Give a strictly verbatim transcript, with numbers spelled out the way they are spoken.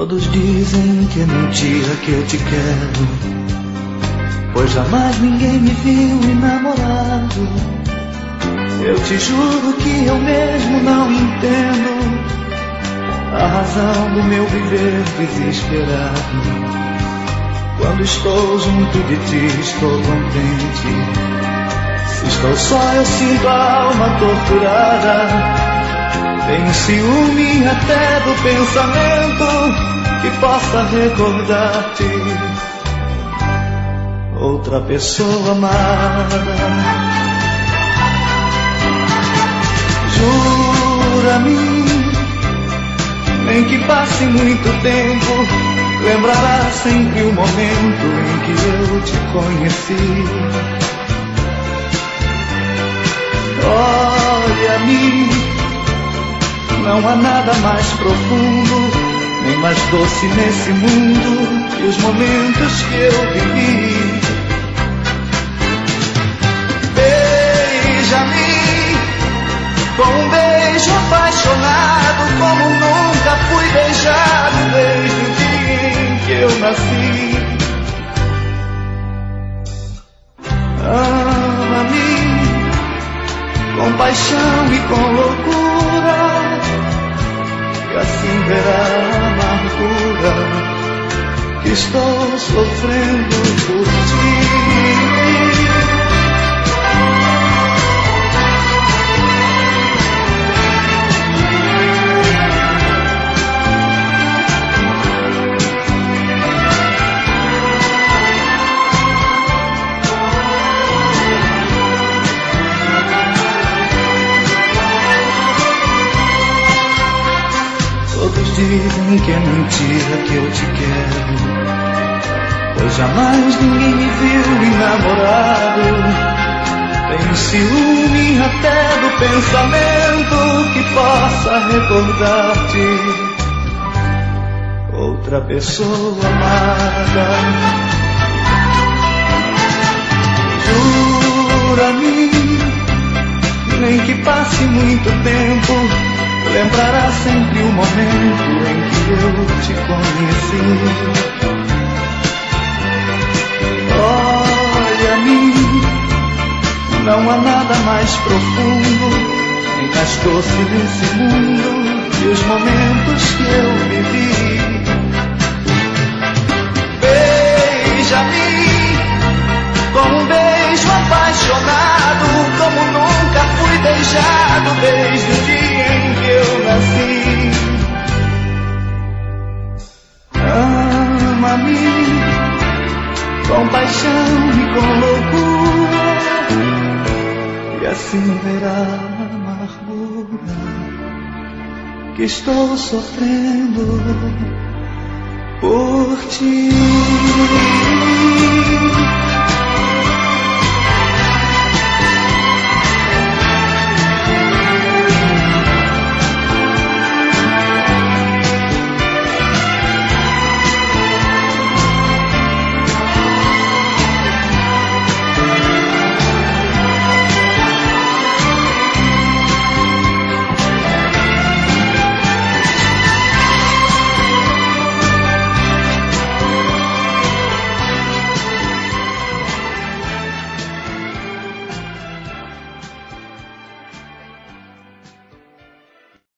Todos dizem que é mentira que eu te quero, pois jamais ninguém me viu enamorado. Eu te juro que eu mesmo não entendo a razão do meu viver desesperado. Quando estou junto de ti estou contente, se estou só eu sinto a alma torturada. Tenho ciúme até do pensamento que possa recordar-te, outra pessoa amada. Jura-me, nem que passe muito tempo, lembrará sempre o momento em que eu te conheci. Olha-me, não há nada mais profundo, nem mais doce nesse mundo que os momentos que eu vivi. Beija-me com um beijo apaixonado, como nunca fui beijado desde o dia em que eu nasci. Ama-me com paixão e com loucura, e assim verá a amargura que estou sofrendo por ti. Dizem que é mentira que eu te quero, pois jamais ninguém me viu enamorado. Tenho ciúme até do pensamento que possa recordar-te, outra pessoa amada. Jura-me, nem que passe muito tempo, lembrará sempre o momento em que eu te conheci. Olha-me, não há nada mais profundo, nem mais doce nesse mundo que os momentos que eu vivi. Beija-me com um beijo apaixonado, como nunca fui beijado desde o dia em que eu nasci. Ama-me com paixão e com loucura, e assim verá a amargura que estou sofrendo por ti.